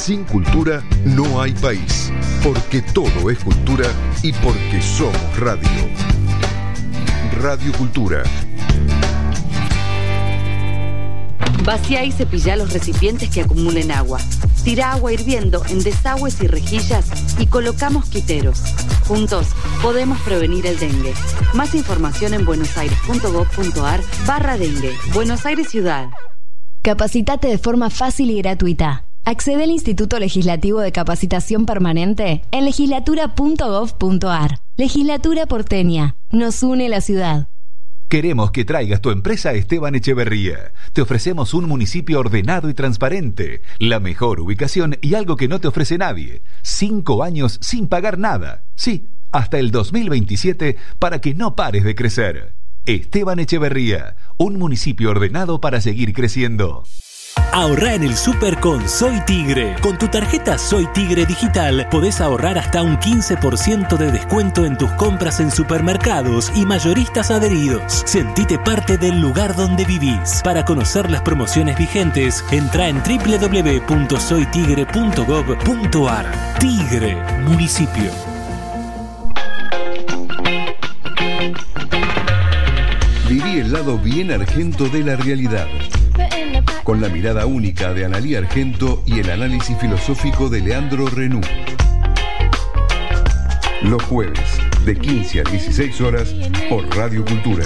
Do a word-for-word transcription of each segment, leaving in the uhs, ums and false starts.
Sin cultura no hay país, porque todo es cultura y porque somos radio. Radio Cultura. Vacía y cepilla los recipientes que acumulen agua. Tira agua hirviendo en desagües y rejillas y coloca mosquiteros. Juntos podemos prevenir el dengue. Más información en buenosaires.gov.ar barra dengue. Buenos Aires Ciudad. Capacitate de forma fácil y gratuita. Accede al Instituto Legislativo de Capacitación Permanente en legislatura punto gov punto ar. Legislatura porteña. Nos une la ciudad. Queremos que traigas tu empresa a Esteban Echeverría. Te ofrecemos un municipio ordenado y transparente, la mejor ubicación y algo que no te ofrece nadie. Cinco años sin pagar nada. Sí, hasta el dos mil veintisiete para que no pares de crecer. Esteban Echeverría, un municipio ordenado para seguir creciendo. Ahorrá en el súper con Soy Tigre. Con tu tarjeta Soy Tigre digital podés ahorrar hasta un quince por ciento de descuento en tus compras en supermercados y mayoristas adheridos. Sentite parte del lugar donde vivís. Para conocer las promociones vigentes, entrá en doble u doble u doble u punto soy tigre punto gov punto ar. Tigre, municipio. Viví el lado bien argento de la realidad. Con la mirada única de Analía Argento y el análisis filosófico de Leandro Renú. Los jueves, de quince a dieciséis horas, por Radio Cultura.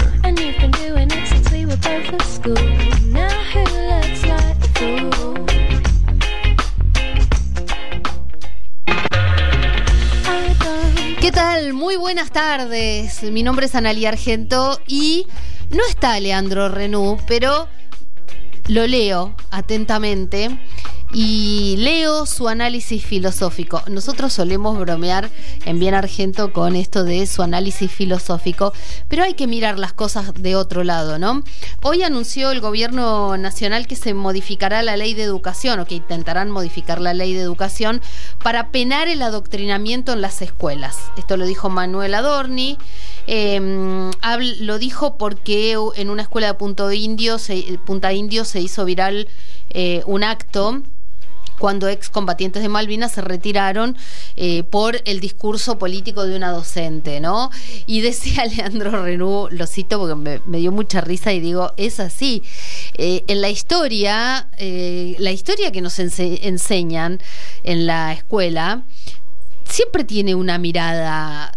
¿Qué tal? Muy buenas tardes. Mi nombre es Analía Argento y no está Leandro Renú, pero lo leo atentamente y leo su análisis filosófico. Nosotros solemos bromear en Bien Argento con esto de su análisis filosófico, pero hay que mirar las cosas de otro lado, ¿no? Hoy anunció el gobierno nacional que se modificará la ley de educación, o que intentarán modificar la ley de educación para penar el adoctrinamiento en las escuelas. Esto lo dijo Manuel Adorni. Eh, lo dijo porque en una escuela de Punto Indio se, Punta Indio se hizo viral eh, un acto cuando excombatientes de Malvinas se retiraron eh, por el discurso político de una docente, ¿no? Y decía Leandro Renú, lo cito porque me, me dio mucha risa y digo, es así. Eh, en la historia, eh, la historia que nos ense- enseñan en la escuela, siempre tiene una mirada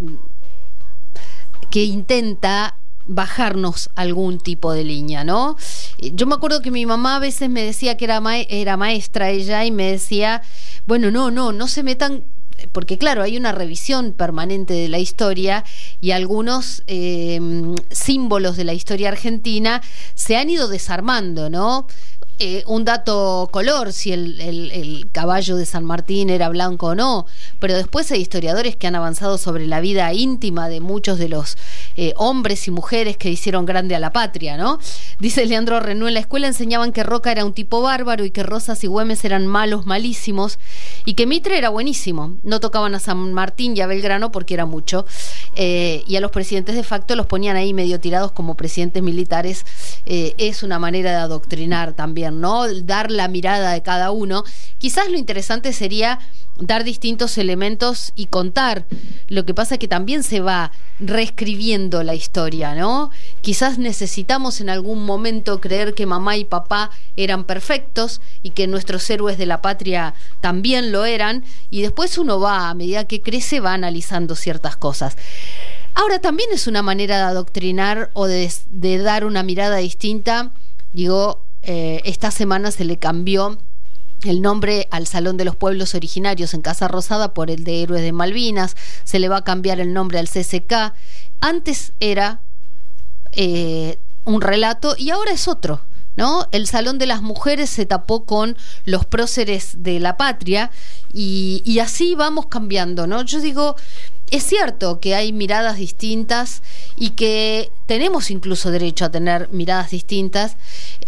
que intenta bajarnos algún tipo de línea, ¿no? Yo me acuerdo que mi mamá a veces me decía que era, ma- era maestra ella y me decía, bueno, no, no, no se metan, porque claro, hay una revisión permanente de la historia y algunos eh, símbolos de la historia argentina se han ido desarmando, ¿no? Eh, un dato color, si el, el, el caballo de San Martín era blanco o no, pero después hay historiadores que han avanzado sobre la vida íntima de muchos de los eh, hombres y mujeres que hicieron grande a la patria, ¿no? Dice Leandro Renú, en la escuela enseñaban que Roca era un tipo bárbaro y que Rosas y Güemes eran malos, malísimos, y que Mitre era buenísimo. No tocaban a San Martín y a Belgrano porque era mucho, eh, y a los presidentes de facto los ponían ahí medio tirados como presidentes militares. Eh, es una manera de adoctrinar también, ¿no? Dar la mirada de cada uno. Quizás lo interesante sería dar distintos elementos y contar. Lo que pasa es que también se va reescribiendo la historia, ¿no? Quizás necesitamos en algún momento creer que mamá y papá eran perfectos y que nuestros héroes de la patria también lo eran, y después uno va, a medida que crece, va analizando ciertas cosas. Ahora, también es una manera de adoctrinar o de, de dar una mirada distinta. Digo, eh, esta semana se le cambió el nombre al Salón de los Pueblos Originarios en Casa Rosada por el de Héroes de Malvinas. Se le va a cambiar el nombre al C C K. Antes era eh, un relato y ahora es otro, ¿no? El Salón de las Mujeres se tapó con los próceres de la patria y, y así vamos cambiando, ¿no? Yo digo, es cierto que hay miradas distintas y que tenemos incluso derecho a tener miradas distintas,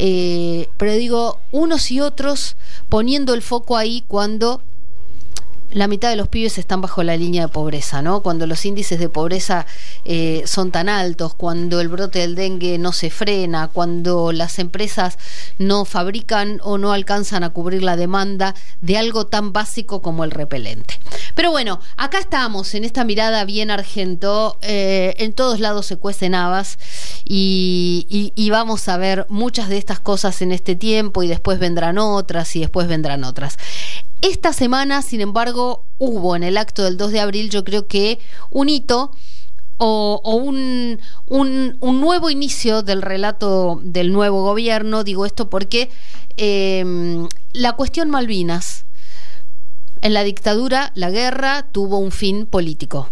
eh, pero digo, unos y otros poniendo el foco ahí cuando la mitad de los pibes están bajo la línea de pobreza, ¿no? Cuando los índices de pobreza eh, son tan altos, cuando el brote del dengue no se frena, cuando las empresas no fabrican o no alcanzan a cubrir la demanda de algo tan básico como el repelente. Pero bueno, acá estamos en esta mirada bien argento, eh, en todos lados se cuecen habas y, y, y vamos a ver muchas de estas cosas en este tiempo y después vendrán otras y después vendrán otras. Esta semana, sin embargo, hubo en el acto del dos de abril, yo creo que un hito o, o un, un, un nuevo inicio del relato del nuevo gobierno. Digo esto porque eh, la cuestión Malvinas, en la dictadura, la guerra tuvo un fin político.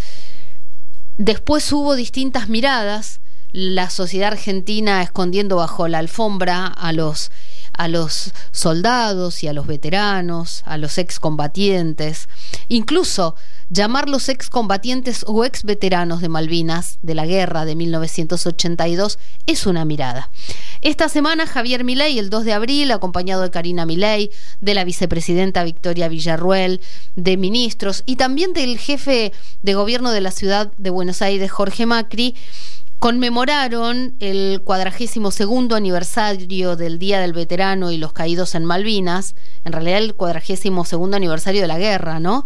Después hubo distintas miradas, la sociedad argentina escondiendo bajo la alfombra a los a los soldados y a los veteranos, a los excombatientes, incluso llamarlos excombatientes o exveteranos de Malvinas, de la guerra de mil novecientos ochenta y dos, es una mirada. Esta semana Javier Milei, el dos de abril, acompañado de Karina Milei, de la vicepresidenta Victoria Villarruel, de ministros y también del jefe de gobierno de la ciudad de Buenos Aires, Jorge Macri, conmemoraron el cuadragésimo segundo aniversario del Día del Veterano y los Caídos en Malvinas, en realidad el cuadragésimo segundo aniversario de la guerra, ¿no?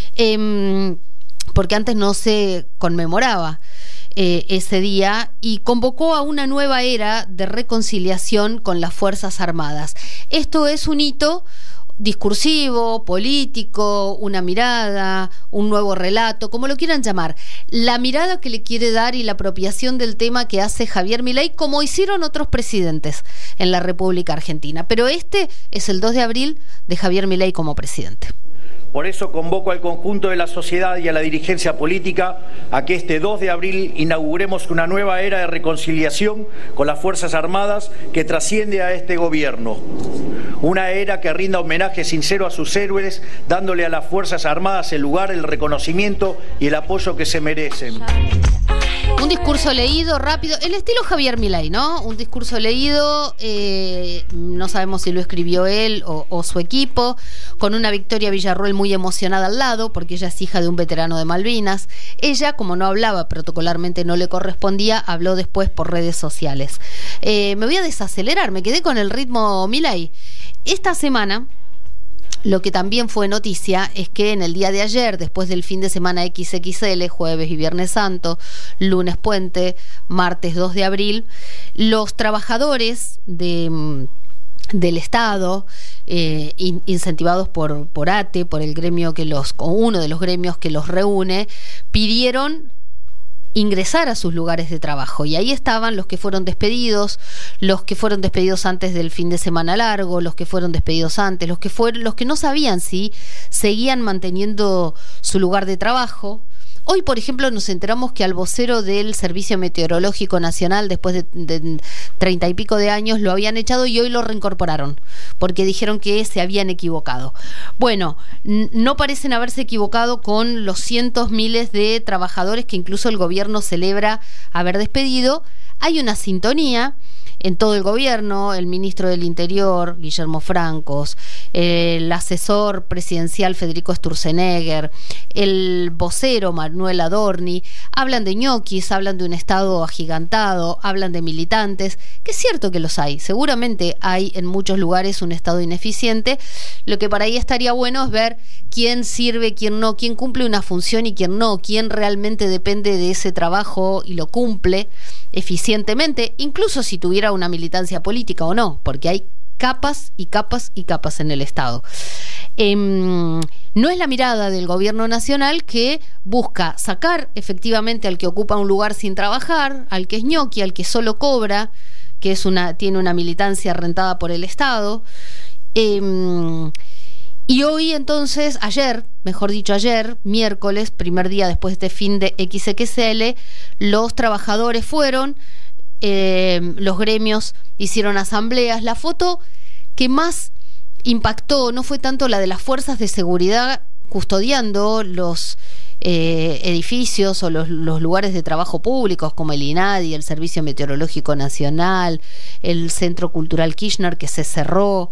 Eh, porque antes no se conmemoraba eh, ese día, y convocó a una nueva era de reconciliación con las Fuerzas Armadas. Esto es un hito discursivo, político, una mirada, un nuevo relato, como lo quieran llamar. La mirada que le quiere dar y la apropiación del tema que hace Javier Milei, como hicieron otros presidentes en la República Argentina. Pero este es el dos de abril de Javier Milei como presidente. Por eso convoco al conjunto de la sociedad y a la dirigencia política a que este dos de abril inauguremos una nueva era de reconciliación con las Fuerzas Armadas que trasciende a este gobierno. Una era que rinda homenaje sincero a sus héroes, dándole a las Fuerzas Armadas el lugar, el reconocimiento y el apoyo que se merecen. Un discurso leído, rápido, el estilo Javier Milei, ¿no? Un discurso leído, eh, no sabemos si lo escribió él o, o su equipo, con una Victoria Villarruel muy emocionada al lado, porque ella es hija de un veterano de Malvinas. Ella, como no hablaba protocolarmente, no le correspondía, habló después por redes sociales. Eh, me voy a desacelerar, me quedé con el ritmo Milei. Esta semana, lo que también fue noticia es que en el día de ayer, después del fin de semana equis equis ele, jueves y viernes santo, lunes puente, martes dos de abril, los trabajadores de, del Estado, eh, in, incentivados por, por A T E, por el gremio que los, o uno de los gremios que los reúne, pidieron ingresar a sus lugares de trabajo, y ahí estaban los que fueron despedidos, los que fueron despedidos antes del fin de semana largo, los que fueron despedidos antes, los que fueron, los que no sabían si seguían manteniendo su lugar de trabajo. Hoy, por ejemplo, nos enteramos que al vocero del Servicio Meteorológico Nacional, después de, de treinta y pico de años, lo habían echado y hoy lo reincorporaron, porque dijeron que se habían equivocado. Bueno, no parecen haberse equivocado con los cientos, miles de trabajadores que incluso el gobierno celebra haber despedido. Hay una sintonía en todo el gobierno, el ministro del Interior, Guillermo Francos, el asesor presidencial Federico Sturzenegger, el vocero Manuel Adorni, hablan de ñoquis, hablan de un Estado agigantado, hablan de militantes, que es cierto que los hay, seguramente hay en muchos lugares un Estado ineficiente. Lo que para ahí estaría bueno es ver quién sirve, quién no, quién cumple una función y quién no, quién realmente depende de ese trabajo y lo cumple eficientemente, incluso si tuviera una militancia política o no, porque hay capas y capas y capas en el Estado. Eh, no es la mirada del gobierno nacional, que busca sacar efectivamente al que ocupa un lugar sin trabajar, al que es ñoqui, al que solo cobra, que es una, tiene una militancia rentada por el Estado. Eh, y hoy entonces, ayer, mejor dicho ayer, miércoles, primer día después de este fin de equis equis ele, los trabajadores fueron, eh, los gremios hicieron asambleas. La foto que más impactó no fue tanto la de las fuerzas de seguridad custodiando los eh, edificios o los, los lugares de trabajo públicos como el INADI, el Servicio Meteorológico Nacional, el Centro Cultural Kirchner que se cerró,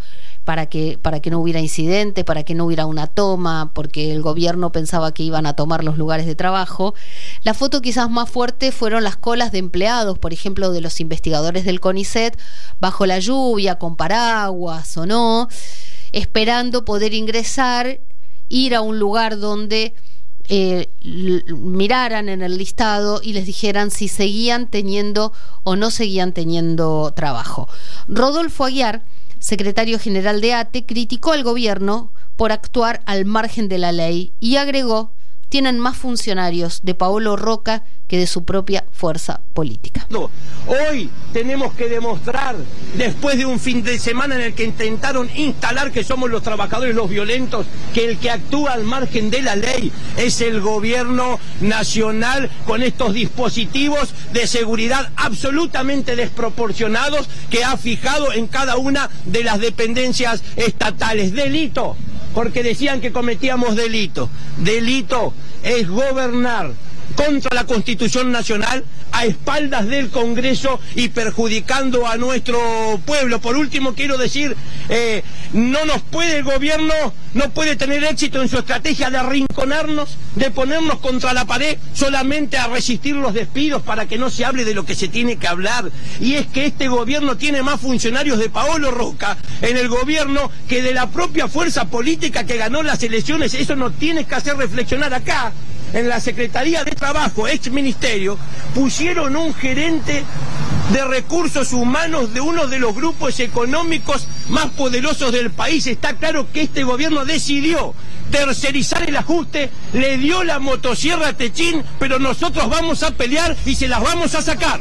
para que, para que no hubiera incidentes, para que no hubiera una toma, porque el gobierno pensaba que iban a tomar los lugares de trabajo. La foto quizás más fuerte fueron las colas de empleados, por ejemplo, de los investigadores del CONICET, bajo la lluvia, con paraguas o no, esperando poder ingresar, ir a un lugar donde eh, miraran en el listado y les dijeran si seguían teniendo o no seguían teniendo trabajo. Rodolfo Aguiar, secretario general de A T E, criticó al gobierno por actuar al margen de la ley y agregó: tienen más funcionarios de Paolo Roca que de su propia fuerza política. Hoy tenemos que demostrar, después de un fin de semana en el que intentaron instalar que somos los trabajadores los violentos, que el que actúa al margen de la ley es el gobierno nacional, con estos dispositivos de seguridad absolutamente desproporcionados que ha fijado en cada una de las dependencias estatales. Delito, porque decían que cometíamos delito. Delito es gobernar contra la Constitución Nacional, a espaldas del Congreso y perjudicando a nuestro pueblo. Por último, quiero decir, eh, no nos puede el gobierno, no puede tener éxito en su estrategia de arrinconarnos, de ponernos contra la pared, solamente a resistir los despidos para que no se hable de lo que se tiene que hablar. Y es que este gobierno tiene más funcionarios de Paolo Roca en el gobierno que de la propia fuerza política que ganó las elecciones. Eso nos tiene que hacer reflexionar acá. En la Secretaría de Trabajo, ex ministerio, pusieron un gerente de recursos humanos de uno de los grupos económicos más poderosos del país. Está claro que este gobierno decidió tercerizar el ajuste, le dio la motosierra a Techín, pero nosotros vamos a pelear y se las vamos a sacar.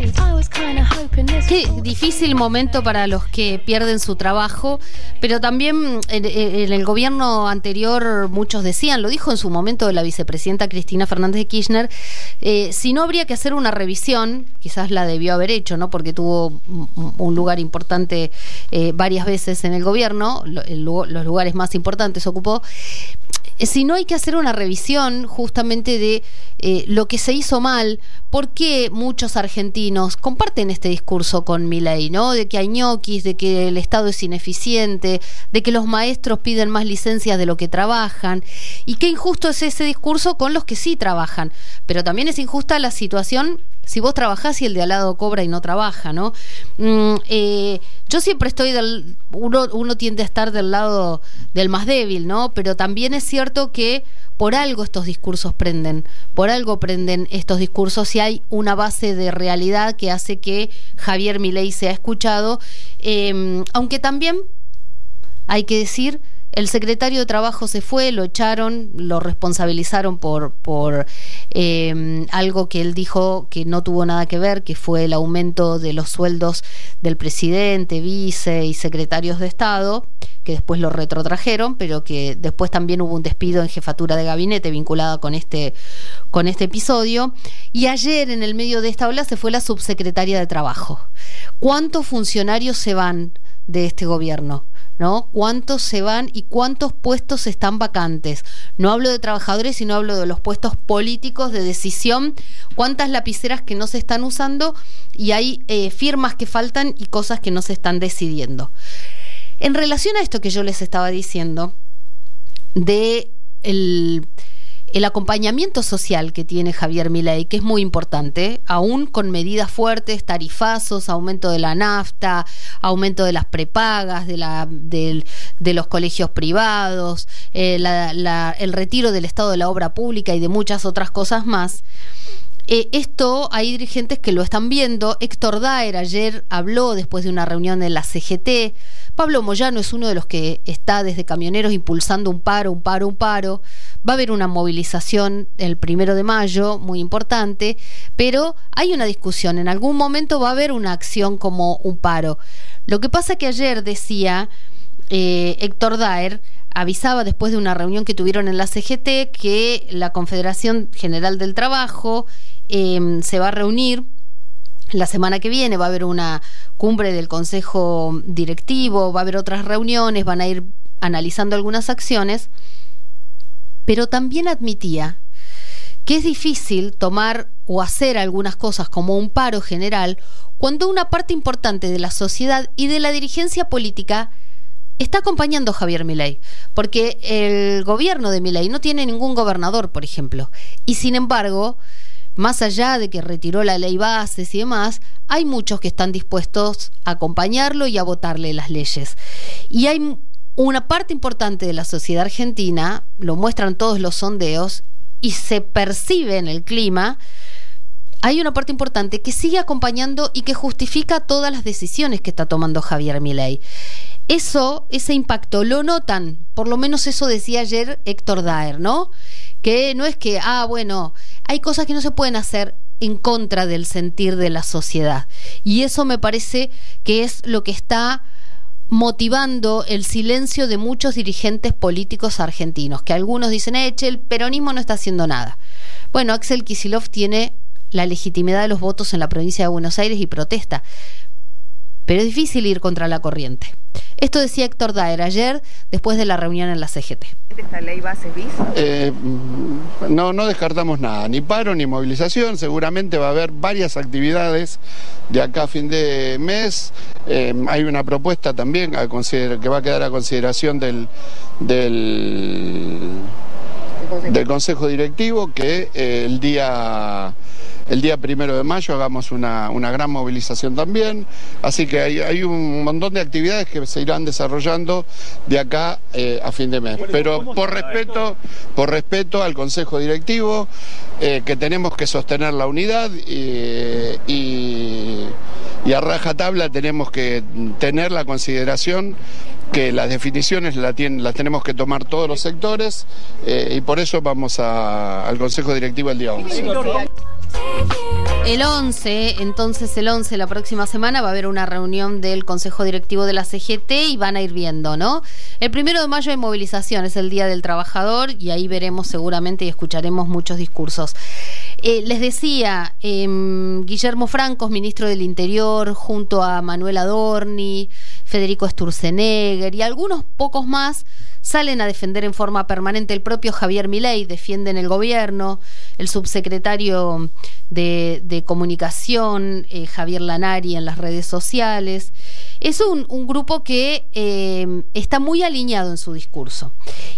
Qué difícil momento para los que pierden su trabajo, pero también en, en el gobierno anterior muchos decían, lo dijo en su momento la vicepresidenta Cristina Fernández de Kirchner, eh, si no habría que hacer una revisión, quizás la debió haber hecho, ¿no? Porque tuvo un lugar importante eh, varias veces en el gobierno, el, los lugares más importantes ocupó. Si no hay que hacer una revisión justamente de eh, lo que se hizo mal, por qué muchos argentinos comparten este discurso con Milei, ¿no? De que hay ñoquis, de que el Estado es ineficiente, de que los maestros piden más licencias de lo que trabajan, y qué injusto es ese discurso con los que sí trabajan, pero también es injusta la situación si vos trabajás y el de al lado cobra y no trabaja, ¿no? Mm, eh, yo siempre estoy del... Uno, uno tiende a estar del lado del más débil, ¿no? Pero también es cierto que por algo estos discursos prenden, por algo prenden estos discursos y hay una base de realidad que hace que Javier Milei sea escuchado, eh, aunque también hay que decir... El secretario de Trabajo se fue, lo echaron, lo responsabilizaron por, por eh, algo que él dijo que no tuvo nada que ver, que fue el aumento de los sueldos del presidente, vice y secretarios de Estado, que después lo retrotrajeron, pero que después también hubo un despido en jefatura de gabinete vinculada con este, con este episodio. Y ayer, en el medio de esta ola, se fue la subsecretaria de Trabajo. ¿Cuántos funcionarios se van de este gobierno? ¿No? ¿Cuántos se van y cuántos puestos están vacantes? No hablo de trabajadores, sino hablo de los puestos políticos de decisión. ¿Cuántas lapiceras que no se están usando? Y hay eh, firmas que faltan y cosas que no se están decidiendo. En relación a esto que yo les estaba diciendo, de el... el acompañamiento social que tiene Javier Milei, que es muy importante, aún con medidas fuertes, tarifazos, aumento de la nafta, aumento de las prepagas, de, la, de, de los colegios privados, eh, la, la, el retiro del Estado de la obra pública y de muchas otras cosas más. Eh, esto hay dirigentes que lo están viendo. Héctor Daer ayer habló después de una reunión de la C G T. Pablo Moyano es uno de los que está desde Camioneros impulsando un paro, un paro, un paro. Va a haber una movilización el primero de mayo, muy importante, pero hay una discusión. En algún momento va a haber una acción como un paro. Lo que pasa que ayer decía eh, Héctor Daer, avisaba después de una reunión que tuvieron en la C G T que la Confederación General del Trabajo eh, se va a reunir la semana que viene, va a haber una cumbre del Consejo Directivo, va a haber otras reuniones, van a ir analizando algunas acciones, pero también admitía que es difícil tomar o hacer algunas cosas como un paro general cuando una parte importante de la sociedad y de la dirigencia política está acompañando a Javier Milei, porque el gobierno de Milei no tiene ningún gobernador, por ejemplo, y sin embargo, más allá de que retiró la ley bases y demás, hay muchos que están dispuestos a acompañarlo y a votarle las leyes. Y hay una parte importante de la sociedad argentina, lo muestran todos los sondeos, y se percibe en el clima, hay una parte importante que sigue acompañando y que justifica todas las decisiones que está tomando Javier Milei. Eso, ese impacto lo notan, por lo menos eso decía ayer Héctor Daer, ¿no? Que no es que, ah, bueno, hay cosas que no se pueden hacer en contra del sentir de la sociedad. Y eso me parece que es lo que está motivando el silencio de muchos dirigentes políticos argentinos, que algunos dicen, eh, che, el peronismo no está haciendo nada. Bueno, Axel Kicillof tiene la legitimidad de los votos en la provincia de Buenos Aires y protesta, pero es difícil ir contra la corriente. Esto decía Héctor Daer ayer después de la reunión en la C G T. ¿Esta ley bases bis? Eh, no, no descartamos nada, ni paro ni movilización. Seguramente va a haber varias actividades de acá a fin de mes. Eh, hay una propuesta también a consider- que va a quedar a consideración del, del, del Consejo Directivo, que eh, el día... El día primero de mayo hagamos una, una gran movilización también, así que hay, hay un montón de actividades que se irán desarrollando de acá eh, a fin de mes. Pero por respeto, por respeto al Consejo Directivo, eh, que tenemos que sostener la unidad y, y, y a rajatabla tenemos que tener la consideración que las definiciones la tienen, las tenemos que tomar todos los sectores eh, y por eso vamos a, al Consejo Directivo el día once. El once, entonces el once, la próxima semana va a haber una reunión del Consejo Directivo de la C G T y van a ir viendo, ¿no? El primero de mayo hay movilización, es el Día del Trabajador y ahí veremos seguramente y escucharemos muchos discursos. Eh, les decía, eh, Guillermo Francos, ministro del Interior, junto a Manuel Adorni, Federico Sturzenegger y algunos pocos más, salen a defender en forma permanente. El propio Javier Milei defiende en el gobierno, el subsecretario de, de Comunicación, eh, Javier Lanari, en las redes sociales. Es un, un grupo que eh, está muy alineado en su discurso.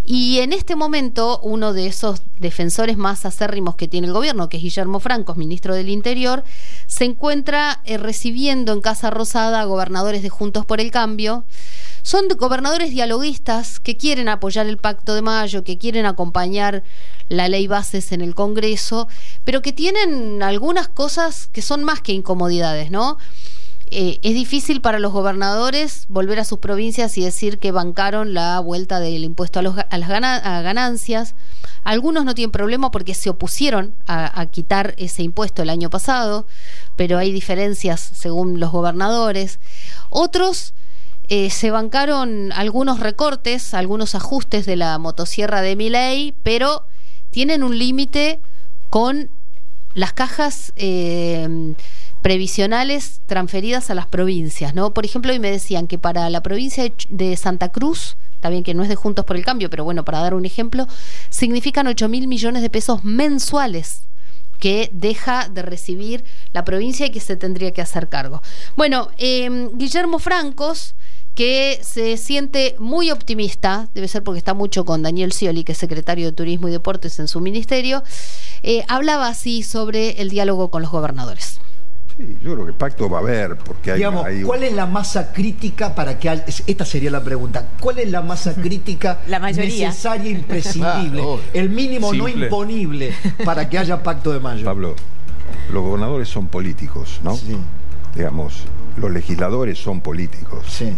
Y en este momento, uno de esos defensores más acérrimos que tiene el gobierno, que es Guillermo Francos, ministro del Interior, se encuentra eh, recibiendo en Casa Rosada a gobernadores de Juntos por el Cambio. Son gobernadores dialoguistas que quieren apoyar el Pacto de Mayo, que quieren acompañar la ley bases en el Congreso, pero que tienen algunas cosas que son más que incomodidades, ¿no? Eh, es difícil para los gobernadores volver a sus provincias y decir que bancaron la vuelta del impuesto a, los, a las gana, a ganancias. Algunos no tienen problema porque se opusieron a, a quitar ese impuesto el año pasado, pero hay diferencias según los gobernadores. Otros eh, se bancaron algunos recortes, algunos ajustes de la motosierra de Milei, pero tienen un límite con las cajas eh, previsionales transferidas a las provincias, ¿no? Por ejemplo, hoy me decían que para la provincia de, de Santa Cruz, está bien que no es de Juntos por el Cambio, pero bueno, para dar un ejemplo, significan ocho mil millones de pesos mensuales que deja de recibir la provincia y que se tendría que hacer cargo. Bueno, eh, Guillermo Francos, que se siente muy optimista, debe ser porque está mucho con Daniel Scioli, que es secretario de Turismo y Deportes en su ministerio, eh, hablaba así sobre el diálogo con los gobernadores. Sí, yo creo que pacto va a haber, porque hay... Digamos, hay... ¿cuál es la masa crítica para que... Esta sería la pregunta. ¿Cuál es la masa crítica la mayoría. necesaria e imprescindible? Ah, oh, el mínimo simple. No imponible para que haya pacto de mayo. Pablo, los gobernadores son políticos, ¿no? Sí. Digamos, los legisladores son políticos. Sí.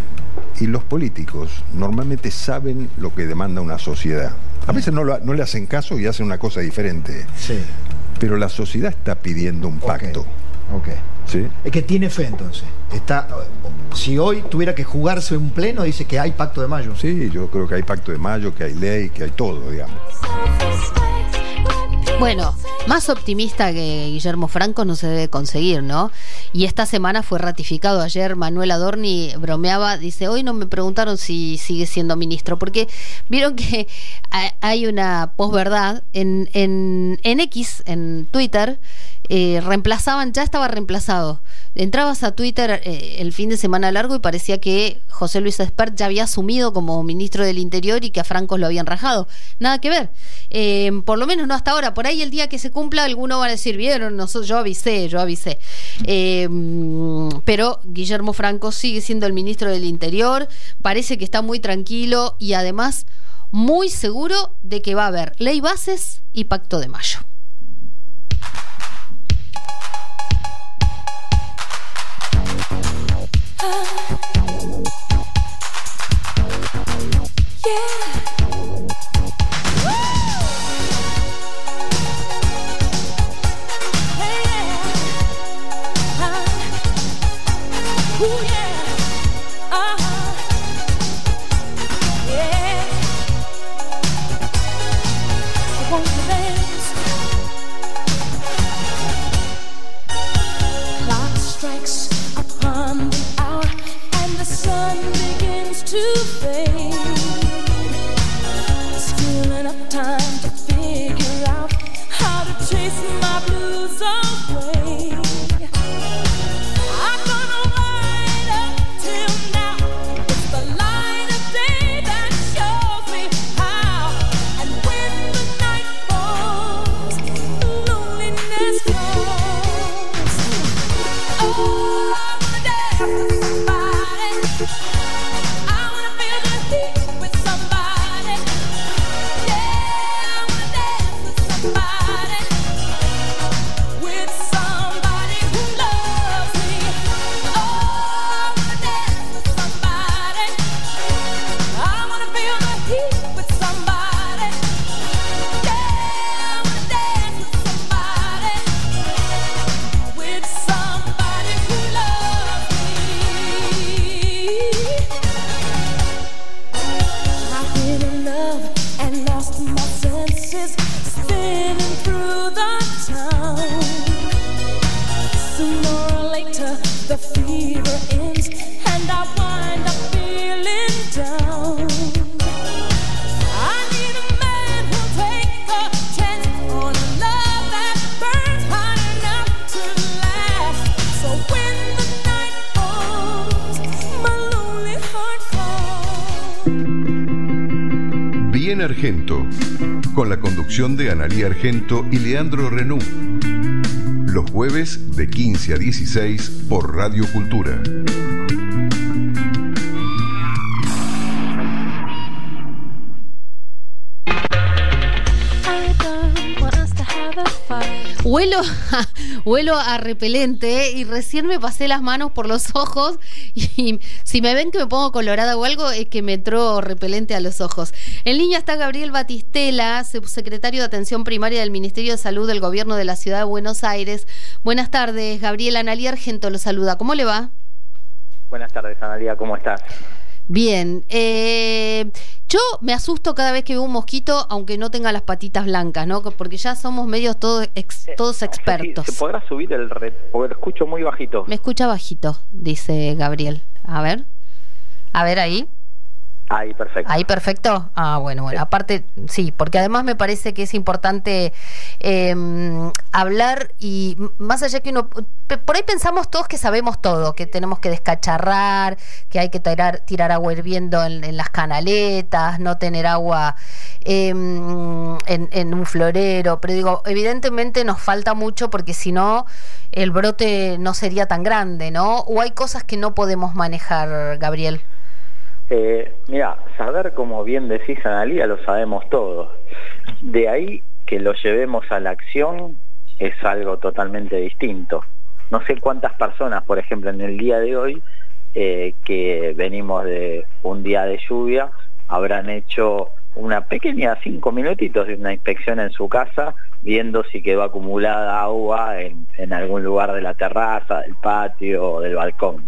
Y los políticos normalmente saben lo que demanda una sociedad. A veces no, lo, no le hacen caso y hacen una cosa diferente. Sí. Pero la sociedad está pidiendo un pacto. Okay. Okay. ¿Sí? Es que tiene fe entonces. Está, si hoy tuviera que jugarse un pleno, dice que hay pacto de mayo. Sí, yo creo que hay pacto de mayo, que hay ley, que hay todo, digamos. Bueno, más optimista que Guillermo Francos no se debe conseguir, ¿no? Y esta semana fue ratificado. Ayer Manuel Adorni bromeaba, dice, hoy no me preguntaron si sigue siendo ministro, porque vieron que hay una posverdad en, en, en X, en Twitter, eh, reemplazaban, ya estaba reemplazado. Entrabas a Twitter eh, el fin de semana largo y parecía que José Luis Espert ya había asumido como ministro del Interior y que a Francos lo habían rajado. Nada que ver. Eh, por lo menos no hasta ahora. Por ahí el día que se cumpla, alguno va a decir, vieron, nosotros, yo avisé, yo avisé. Eh, pero Guillermo Francos sigue siendo el ministro del Interior, parece que está muy tranquilo y además muy seguro de que va a haber ley bases y pacto de mayo. To fade, still enough time to figure out how to chase my blues away. I'm gonna ride up till now. It's the light of day that shows me how. And when the night falls, loneliness falls. Oh, I wanna dance with somebody. The fever ends and I wind up feeling down. I need a man who'll take a chance on a love that burns hot enough to last. So when the night falls, my lonely heart calls. Bien Argento, con la conducción de Analía Argento y Leandro Renú. Los jueves de quince a dieciséis por Radio Cultura. Huelo a, huelo a repelente y recién me pasé las manos por los ojos y si me ven que me pongo colorada o algo es que me entró repelente a los ojos. En línea está Gabriel Batistela, subsecretario de Atención Primaria del Ministerio de Salud del Gobierno de la Ciudad de Buenos Aires. Buenas tardes, Gabriel. Analía Argento lo saluda. ¿Cómo le va? Buenas tardes, Analía. ¿Cómo estás? Bien. Eh, yo me asusto cada vez que veo un mosquito, aunque no tenga las patitas blancas, ¿no? Porque ya somos medios todos, ex, todos expertos. ¿Se podrá subir el red? Porque lo escucho muy bajito. Me escucha bajito, dice Gabriel. A ver. A ver ahí. Ahí, perfecto. Ahí, perfecto. Ah, bueno, bueno. Sí. Aparte, sí, porque además me parece que es importante eh, hablar y más allá que uno... Por ahí pensamos todos que sabemos todo, que tenemos que descacharrar, que hay que tirar, tirar agua hirviendo en, en las canaletas, no tener agua eh, en, en un florero. Pero digo, evidentemente nos falta mucho porque si no, el brote no sería tan grande, ¿no? O hay cosas que no podemos manejar, Gabriel. Eh, mira, saber, como bien decís, Analía, lo sabemos todos. De ahí que lo llevemos a la acción es algo totalmente distinto. No sé cuántas personas, por ejemplo, en el día de hoy, eh, que venimos de un día de lluvia, habrán hecho una pequeña, cinco minutitos de una inspección en su casa, viendo si quedó acumulada agua en, en algún lugar de la terraza, del patio o del balcón.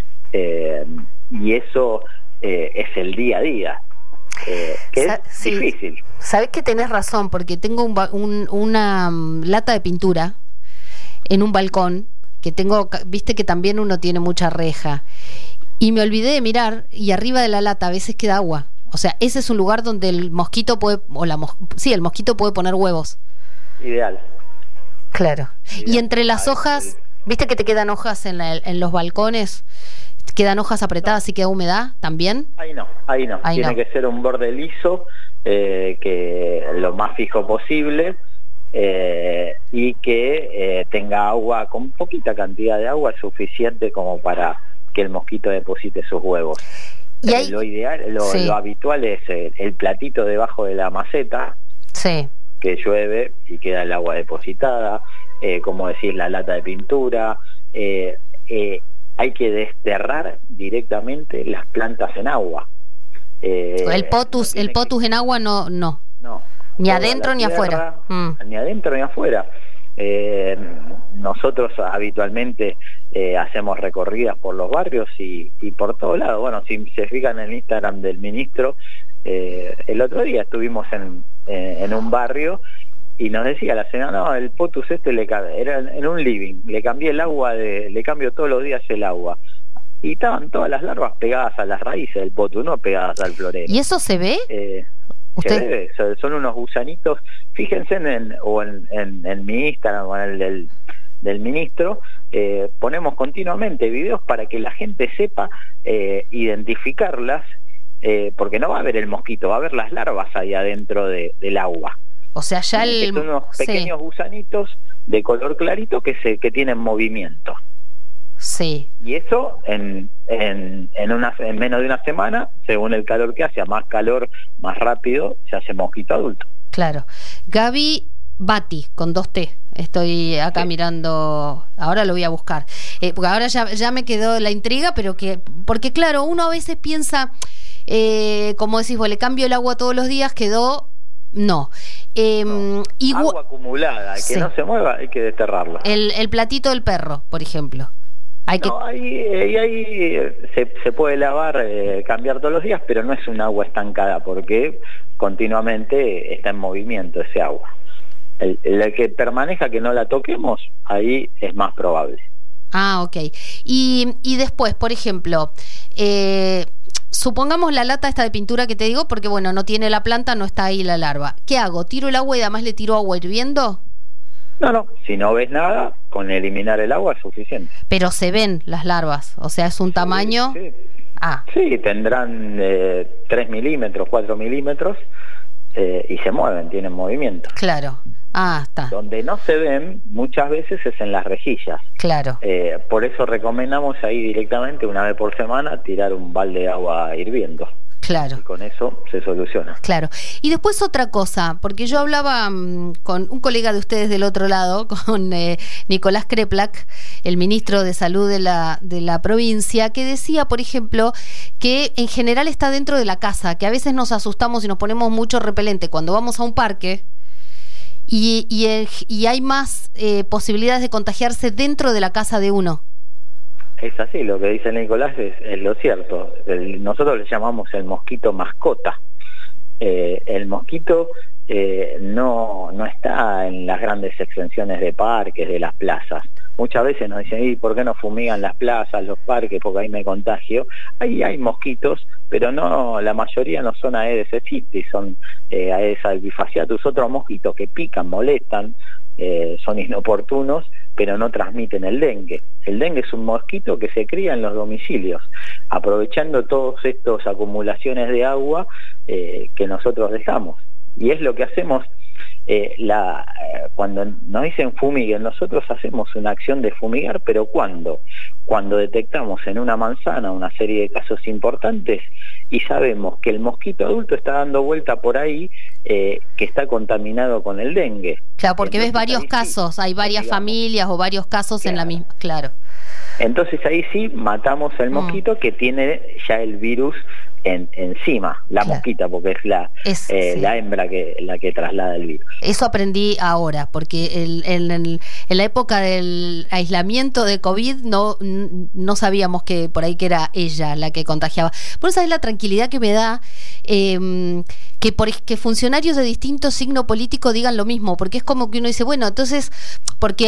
Eh, y eso... Eh, es el día a día, eh, que es sí. difícil. Sabés que tenés razón, porque tengo un, un, una um, lata de pintura en un balcón, que tengo, viste que también uno tiene mucha reja, y me olvidé de mirar, y arriba de la lata a veces queda agua. O sea, ese es un lugar donde el mosquito puede, o la mos- sí, el mosquito puede poner huevos. Ideal. Claro. Y entre las hojas, ¿viste que te quedan hojas en, la, en los balcones? ¿Quedan hojas apretadas y queda humedad también? Ahí no, ahí no. Ahí Tiene no. que ser un borde liso, eh, que lo más fijo posible, eh, y que eh, tenga agua, con poquita cantidad de agua, suficiente como para que el mosquito deposite sus huevos. ¿Y Eh, ahí? lo ideal, lo, Sí. lo habitual es el, el platito debajo de la maceta, Sí. que llueve y queda el agua depositada, eh, como decís, la lata de pintura. eh, eh, hay que desterrar directamente las plantas en agua. Eh, El potus, el potus en agua no, no. No. Ni Toda adentro la ni tierra, afuera. Mm. Ni adentro ni afuera. Eh, nosotros habitualmente eh, hacemos recorridas por los barrios y, y por todos lados. Bueno, si se fijan en el Instagram del ministro, eh, el otro día estuvimos en, eh, en un barrio y nos decía la señora, no, el potus este le ca- era en un living, le cambié el agua, de, le cambio todos los días el agua. Y estaban todas las larvas pegadas a las raíces del potus, no pegadas al florero. ¿Y eso se ve? Eh, ¿Usted? se ve, son, son unos gusanitos. Fíjense en, en- o en, en, en mi Instagram o en el del, del ministro, eh, ponemos continuamente videos para que la gente sepa eh, identificarlas, eh, porque no va a ver el mosquito, va a ver las larvas ahí adentro de, del agua. O sea, ya Que el... son unos sí. pequeños gusanitos de color clarito que se que tienen movimiento. Sí. Y eso en, en, en, una, en menos de una semana, según el calor que hace, a más calor, más rápido, se hace mosquito adulto. Claro. Gaby Bati, con dos T. Estoy acá sí. mirando, ahora lo voy a buscar. Eh, porque ahora ya, ya me quedó la intriga, pero que, porque claro, uno a veces piensa, eh, como decís vos, le cambio el agua todos los días, quedó, no. Eh, no. Igual, agua acumulada, sí. que no se mueva, hay que desterrarla. El, el platito del perro, por ejemplo. Hay no, que... ahí, ahí, ahí se, se puede lavar, eh, cambiar todos los días, pero no es un agua estancada porque continuamente está en movimiento ese agua. El, el que permanezca, que no la toquemos, ahí es más probable. Ah, ok. Y, y después, por ejemplo, eh, supongamos la lata esta de pintura que te digo, porque bueno, no tiene la planta, no está ahí la larva. ¿Qué hago? ¿Tiro el agua y además le tiro agua hirviendo? No, no, si no ves nada, con eliminar el agua es suficiente. Pero se ven las larvas, o sea, es un sí, tamaño... Sí, ah. sí tendrán eh, tres milímetros, cuatro milímetros, eh, y se mueven, tienen movimiento. Claro, ah, está. Donde no se ven muchas veces es en las rejillas. Claro. Eh, por eso recomendamos ahí directamente, una vez por semana, tirar un balde de agua hirviendo. Claro. Y con eso se soluciona. Claro. Y después otra cosa, porque yo hablaba mmm, con un colega de ustedes del otro lado, con eh, Nicolás Kreplak, el ministro de Salud de la, de la provincia, que decía, por ejemplo, que en general está dentro de la casa, que a veces nos asustamos y nos ponemos mucho repelente cuando vamos a un parque y, y, el, y hay más eh, posibilidades de contagiarse dentro de la casa de uno. Es así, lo que dice Nicolás es, es lo cierto. El, nosotros le llamamos el mosquito mascota. Eh, el mosquito eh, no, no está en las grandes extensiones de parques, de las plazas. Muchas veces nos dicen, ¿y por qué no fumigan las plazas, los parques? Porque ahí me contagio. Ahí hay mosquitos, pero no, la mayoría no son Aedes aegypti, son eh, Aedes albifasciatus, otros mosquitos que pican, molestan, eh, son inoportunos, pero no transmiten el dengue. El dengue es un mosquito que se cría en los domicilios, aprovechando todas estas acumulaciones de agua eh, que nosotros dejamos. Y es lo que hacemos eh, la, eh, cuando nos dicen fumiguen, nosotros hacemos una acción de fumigar, pero ¿cuándo? Cuando detectamos en una manzana una serie de casos importantes y sabemos que el mosquito adulto está dando vuelta por ahí, eh, que está contaminado con el dengue. Claro, porque Entonces, ves varios sí, casos, hay varias digamos, familias o varios casos claro. en la misma, claro. Entonces ahí sí matamos el mosquito mm. que tiene ya el virus en, encima, la claro. mosquita, porque es la es, eh, sí. la hembra que la que traslada el virus. Eso aprendí ahora, porque el, el, el, en la época del aislamiento de COVID no, no sabíamos que por ahí que era ella la que contagiaba. Por eso es la tranquilidad que me da eh, que, por, que funcionarios de distinto signo político digan lo mismo, porque es como que uno dice, bueno, entonces, porque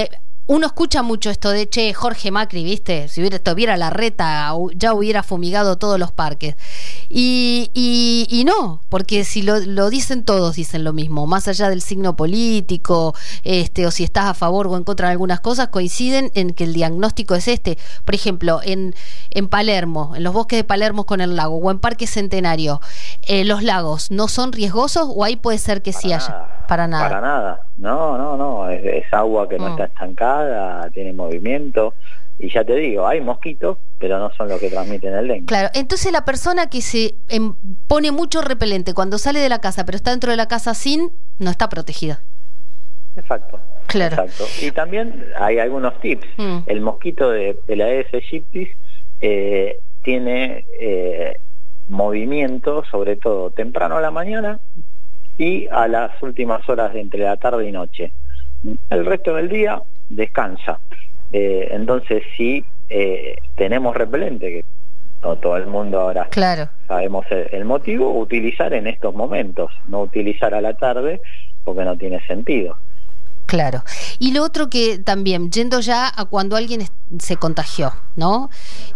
uno escucha mucho esto de, che, Jorge Macri, ¿viste? Si hubiera, tuviera la reta, ya hubiera fumigado todos los parques. Y, y, y no, porque si lo, lo dicen todos, dicen lo mismo, más allá del signo político, este, o si estás a favor o en contra de algunas cosas, coinciden en que el diagnóstico es este. Por ejemplo, en, en Palermo, en los bosques de Palermo con el lago, o en Parque Centenario, eh, ¿los lagos no son riesgosos o ahí puede ser que sí haya? Nada. Para nada. Para nada. No, no, no. Es, es agua que no Mm. está estancada, tiene movimiento. Y ya te digo, hay mosquitos, pero no son los que transmiten el dengue. Claro, entonces la persona que se em, pone mucho repelente cuando sale de la casa, pero está dentro de la casa sin, no está protegida. Exacto. Claro. Exacto. Y también hay algunos tips. Mm. El mosquito de, de la Aedes aegyptis eh, tiene eh, movimiento, sobre todo temprano a la mañana y a las últimas horas de entre la tarde y noche. El resto del día descansa. Eh, entonces, si eh, tenemos repelente, que no todo el mundo ahora Claro. sabemos el, el motivo, utilizar en estos momentos, no utilizar a la tarde porque no tiene sentido. Claro. Y lo otro que también, yendo ya a cuando alguien es- se contagió, ¿no?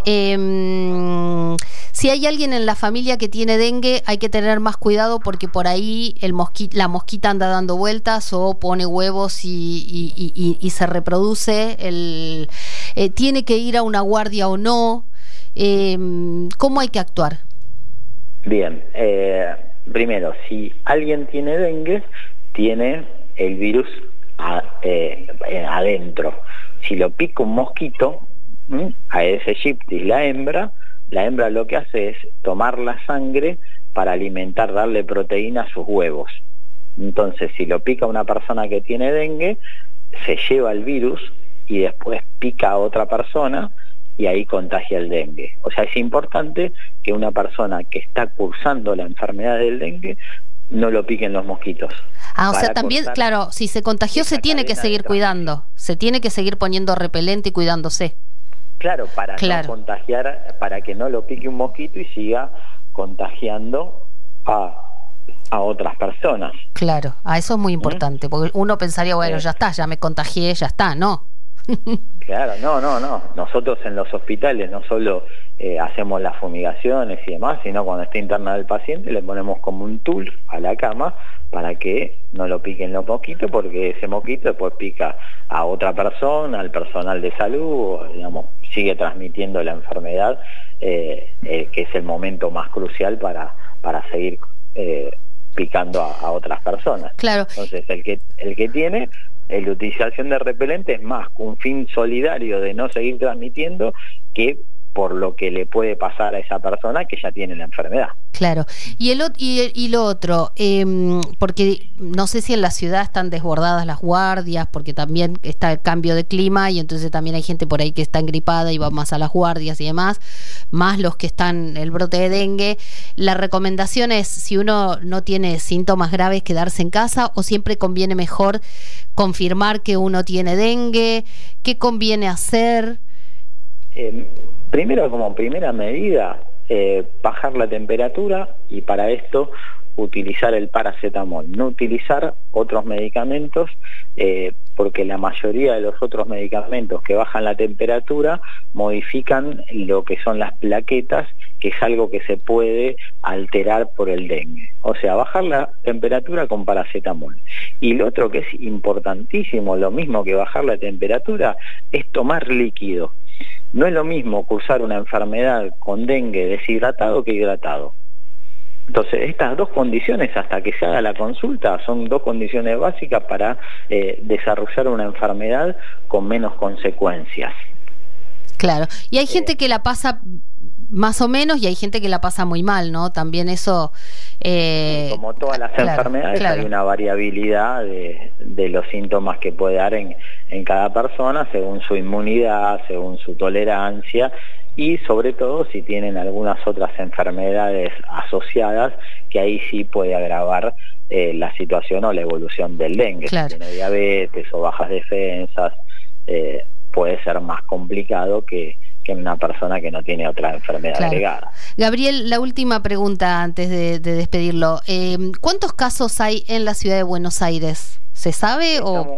Em, si hay alguien en la familia que tiene dengue, hay que tener más cuidado porque por ahí el mosqui- la mosquita anda dando vueltas o pone huevos y, y- y- y- y se reproduce. El, eh, ¿tiene que ir a una guardia o no? Em, ¿Cómo hay que actuar? Bien, eh, primero, si alguien tiene dengue, tiene el virus a- eh, eh, adentro. Si lo pica un mosquito, ¿m? Aedes aegyptis, la hembra, la hembra lo que hace es tomar la sangre para alimentar, darle proteína a sus huevos. Entonces, si lo pica una persona que tiene dengue, se lleva el virus y después pica a otra persona y ahí contagia el dengue. O sea, es importante que una persona que está cursando la enfermedad del dengue no lo piquen los mosquitos. Ah, o Para sea, también, cortar claro, si se contagió se tiene que cadena de seguir cuidando, se tiene que seguir poniendo repelente y cuidándose. Claro, para Claro. no contagiar, para que no lo pique un mosquito y siga contagiando a, a otras personas. Claro, a eso es muy importante, porque uno pensaría, bueno, Sí. ya está, ya me contagié, ya está, ¿no? Claro, no, no, no. Nosotros en los hospitales no solo eh, hacemos las fumigaciones y demás, sino cuando está internado el paciente le ponemos como un tul a la cama para que no lo piquen los mosquitos, porque ese mosquito después pica a otra persona, al personal de salud, o, digamos, sigue transmitiendo la enfermedad, eh, eh, que es el momento más crucial para, para seguir eh, picando a, a otras personas. Claro. Entonces, el que, el que tiene... eh, la utilización de repelente es más un fin solidario de no seguir transmitiendo que por lo que le puede pasar a esa persona que ya tiene la enfermedad. Claro. Y el ot- y, el- y lo otro, em, porque no sé si en la ciudad están desbordadas las guardias, porque también está el cambio de clima y entonces también hay gente por ahí que está engripada y va más a las guardias y demás, más los que están el brote de dengue. La recomendación es, si uno no tiene síntomas graves, quedarse en casa, o siempre conviene mejor confirmar que uno tiene dengue. ¿Qué conviene hacer? Eh, primero, como primera medida, eh, bajar la temperatura, y para esto utilizar el paracetamol, no utilizar otros medicamentos, eh, porque la mayoría de los otros medicamentos que bajan la temperatura modifican lo que son las plaquetas, que es algo que se puede alterar por el dengue. O sea, bajar la temperatura con paracetamol. Y lo otro que es importantísimo, lo mismo que bajar la temperatura, es tomar líquido. No es lo mismo cursar una enfermedad con dengue deshidratado que hidratado. Entonces, estas dos condiciones, hasta que se haga la consulta, son dos condiciones básicas para eh, desarrollar una enfermedad con menos consecuencias. Claro. Y hay gente que la pasa más o menos y hay gente que la pasa muy mal, ¿no? También eso... Eh, Como todas las claro, enfermedades, claro. hay una variabilidad de, de los síntomas que puede dar en, en cada persona, según su inmunidad, según su tolerancia, y sobre todo si tienen algunas otras enfermedades asociadas, que ahí sí puede agravar eh, la situación o la evolución del dengue. Claro. Si tiene diabetes o bajas defensas, eh, puede ser más complicado que, que en una persona que no tiene otra enfermedad Claro. agregada. Gabriel, la última pregunta antes de, de despedirlo. Eh, ¿Cuántos casos hay en la ciudad de Buenos Aires? ¿Se sabe o...? Estamos,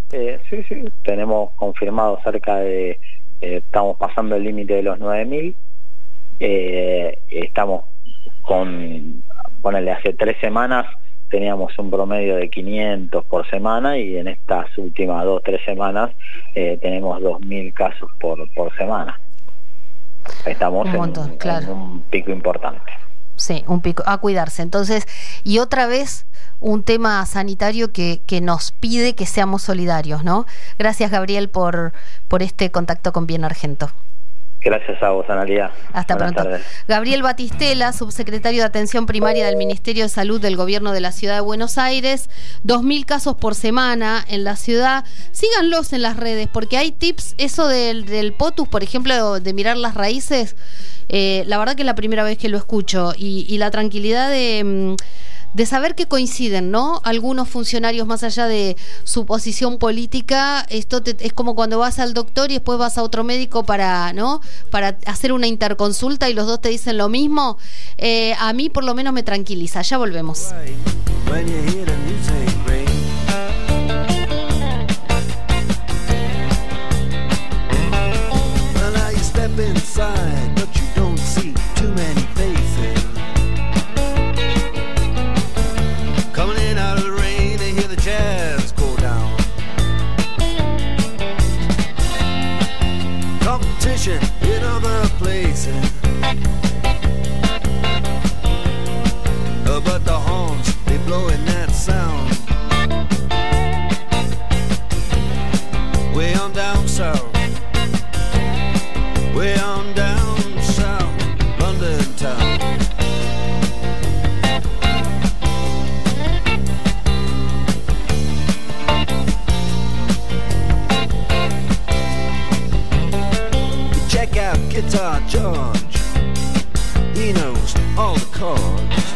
Eh, sí, sí, tenemos confirmado cerca de, eh, estamos pasando el límite de los nueve mil, eh, estamos con, ponele, hace tres semanas teníamos un promedio de quinientos por semana y en estas últimas dos, tres semanas eh, tenemos dos mil casos por, por semana. Estamos un montón, en, claro. en un pico importante. Sí, un pico, a cuidarse. Entonces, y otra vez un tema sanitario que, que nos pide que seamos solidarios, ¿no? Gracias, Gabriel, por, por este contacto con Bien Argento. Gracias a vos, Analia. Hasta Buenas pronto. tardes. Gabriel Batistela, subsecretario de Atención Primaria del Ministerio de Salud del Gobierno de la Ciudad de Buenos Aires. Dos mil casos por semana en la ciudad. Síganlos en las redes, porque hay tips, eso del, del potus, por ejemplo, de mirar las raíces. Eh, la verdad que es la primera vez que lo escucho. Y, y la tranquilidad de... de saber que coinciden, ¿no? Algunos funcionarios, más allá de su posición política, esto te, es como cuando vas al doctor y después vas a otro médico para, ¿no? Para hacer una interconsulta y los dos te dicen lo mismo. Eh, a mí por lo menos me tranquiliza. Ya volvemos. In other places, uh, but the horns, they blowing that sound way on down south, way on down south, London town. Guitar George, he knows all the chords,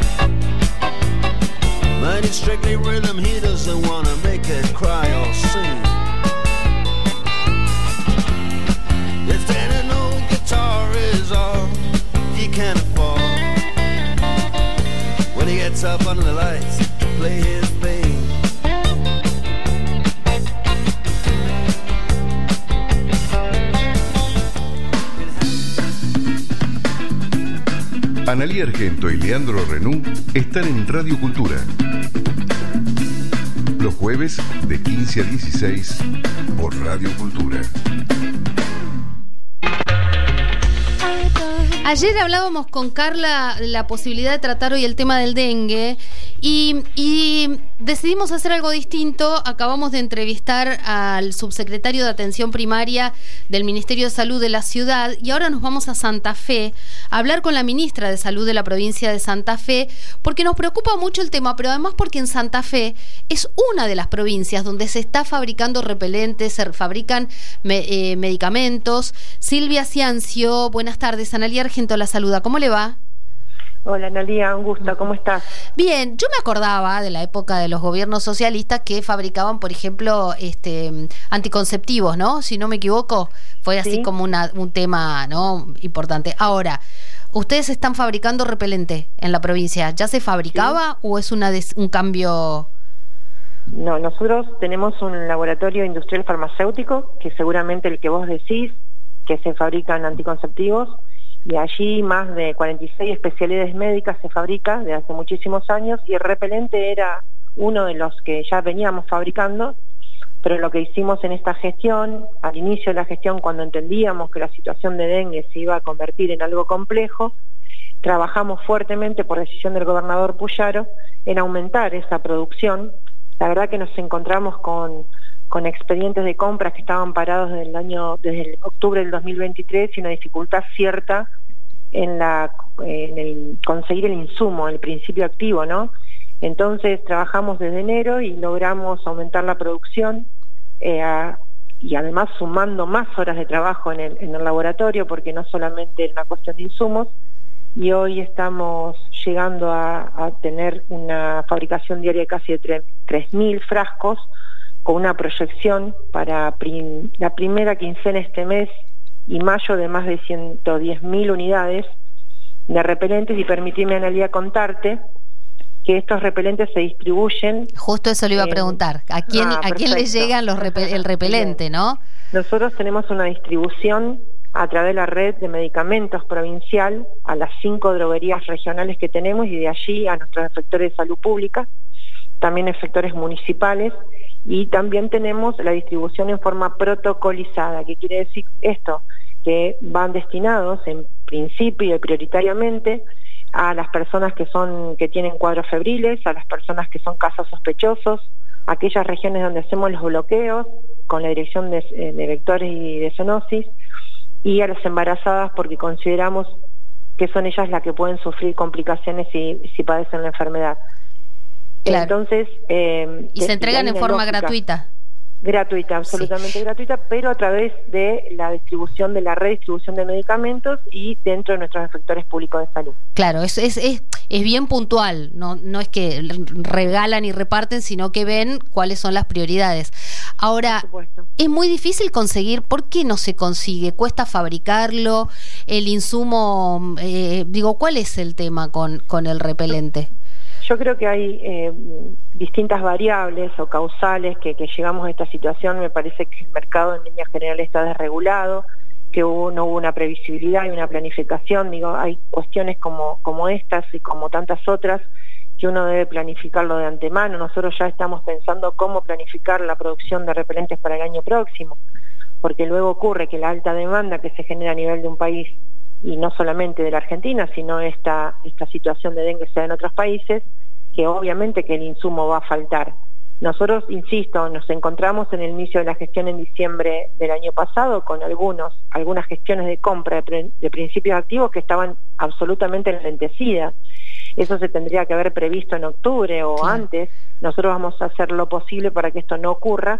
but it's strictly rhythm, he doesn't want to make it cry or sing. If then an old guitar is all he can afford, when he gets up under the lights to play his thing. Analía Argento y Leandro Renú están en Radio Cultura. Los jueves de quince a dieciséis por Radio Cultura. Ayer hablábamos con Carla de la posibilidad de tratar hoy el tema del dengue y, y decidimos hacer algo distinto. Acabamos de entrevistar al subsecretario de Atención Primaria del Ministerio de Salud de la ciudad y ahora nos vamos a Santa Fe a hablar con la ministra de Salud de la provincia de Santa Fe porque nos preocupa mucho el tema, pero además porque en Santa Fe es una de las provincias donde se está fabricando repelentes, se fabrican me, eh, medicamentos. Silvia Ciancio, buenas tardes. Analía Argento la saluda. ¿Cómo le va? Hola, Analía, un gusto. ¿Cómo estás? Bien, yo me acordaba de la época de los gobiernos socialistas que fabricaban, por ejemplo, este anticonceptivos, ¿no? Si no me equivoco, fue así ¿Sí? como una, un tema, ¿no? importante. Ahora, ¿ustedes están fabricando repelente en la provincia? ¿Ya se fabricaba ¿Sí? o es una des, un cambio...? No, nosotros tenemos un laboratorio industrial farmacéutico, que seguramente el que vos decís, que se fabrican anticonceptivos, y allí más de cuarenta y seis especialidades médicas se fabrica desde hace muchísimos años, y el repelente era uno de los que ya veníamos fabricando, pero lo que hicimos en esta gestión, al inicio de la gestión, cuando entendíamos que la situación de dengue se iba a convertir en algo complejo, trabajamos fuertemente por decisión del gobernador Puyaro en aumentar esa producción. La verdad que nos encontramos con con expedientes de compras que estaban parados desde el año, desde el octubre del dos mil veintitrés y una dificultad cierta en la en el conseguir el insumo, el principio activo, ¿no? Entonces trabajamos desde enero y logramos aumentar la producción eh, a, y además sumando más horas de trabajo en el, en el laboratorio, porque no solamente era una cuestión de insumos, y hoy estamos llegando a, a tener una fabricación diaria de casi de tres mil frascos, con una proyección para prim, la primera quincena de este mes y mayo de más de ciento diez mil unidades de repelentes. Y permitime, Analía, contarte que estos repelentes se distribuyen. Justo eso le iba a preguntar. ¿A quién, Ah, ¿a quién le perfecto. llegan los repe- el repelente, no? Nosotros tenemos una distribución a través de la red de medicamentos provincial a las cinco droguerías regionales que tenemos y de allí a nuestros efectores de salud pública, también efectores municipales, y también tenemos la distribución en forma protocolizada. ¿Qué quiere decir esto? Que van destinados en principio y prioritariamente a las personas que son que tienen cuadros febriles, a las personas que son casos sospechosos, aquellas regiones donde hacemos los bloqueos con la dirección de, de vectores y de zoonosis, y a las embarazadas porque consideramos que son ellas las que pueden sufrir complicaciones si, si padecen la enfermedad. Claro. Entonces, eh, Y se entregan en forma lógica, gratuita. Gratuita, absolutamente gratuita, pero a través de la distribución, de la redistribución de medicamentos y dentro de nuestros efectores públicos de salud. Claro, es, es, es, es bien puntual, no, no es que regalan y reparten, sino que ven cuáles son las prioridades. Ahora, es muy difícil conseguir, ¿por qué no se consigue? ¿Cuesta fabricarlo? ¿El insumo? Eh, digo, ¿cuál es el tema con, con el repelente? Yo creo que hay eh, distintas variables o causales que, que llegamos a esta situación. Me parece que el mercado en líneas generales está desregulado, que hubo, no hubo una previsibilidad y una planificación. Digo, hay cuestiones como, como estas y como tantas otras que uno debe planificarlo de antemano. Nosotros ya estamos pensando cómo planificar la producción de repelentes para el año próximo, porque luego ocurre que la alta demanda que se genera a nivel de un país, y no solamente de la Argentina, sino esta, esta situación de dengue sea en otros países, que obviamente que el insumo va a faltar. Nosotros, insisto, nos encontramos en el inicio de la gestión en diciembre del año pasado con algunos, algunas gestiones de compra de, de principios activos que estaban absolutamente enlentecidas. Eso se tendría que haber previsto en octubre o sí. antes. Nosotros vamos a hacer lo posible para que esto no ocurra.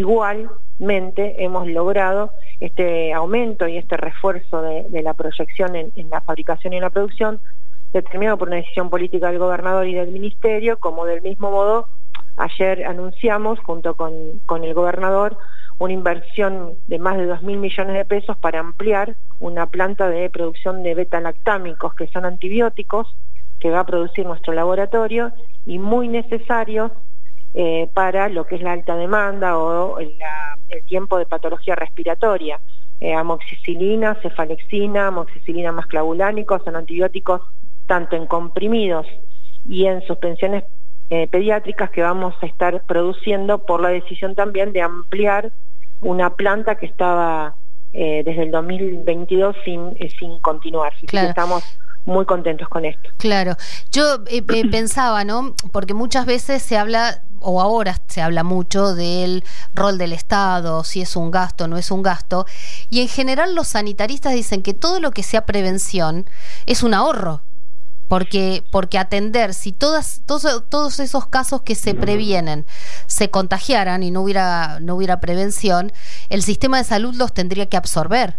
Igualmente hemos logrado este aumento y este refuerzo de, de la proyección en, en la fabricación y en la producción, determinado por una decisión política del gobernador y del ministerio, como del mismo modo ayer anunciamos junto con, con el gobernador una inversión de más de dos mil millones de pesos para ampliar una planta de producción de beta-lactámicos, que son antibióticos, que va a producir nuestro laboratorio y muy necesarios eh, para lo que es la alta demanda o la, el tiempo de patología respiratoria. Eh, amoxicilina, cefalexina, amoxicilina más clavulánico, son antibióticos tanto en comprimidos y en suspensiones eh, pediátricas que vamos a estar produciendo por la decisión también de ampliar una planta que estaba eh, desde el dos mil veintidós sin, eh, sin continuar. Claro. Estamos muy contentos con esto. Claro, yo eh, eh, pensaba, ¿no? Porque muchas veces se habla, o ahora se habla mucho del rol del Estado, si es un gasto o no es un gasto, y en general los sanitaristas dicen que todo lo que sea prevención es un ahorro, porque porque atender, si todas todos, todos esos casos que se previenen se contagiaran y no hubiera no hubiera prevención, el sistema de salud los tendría que absorber.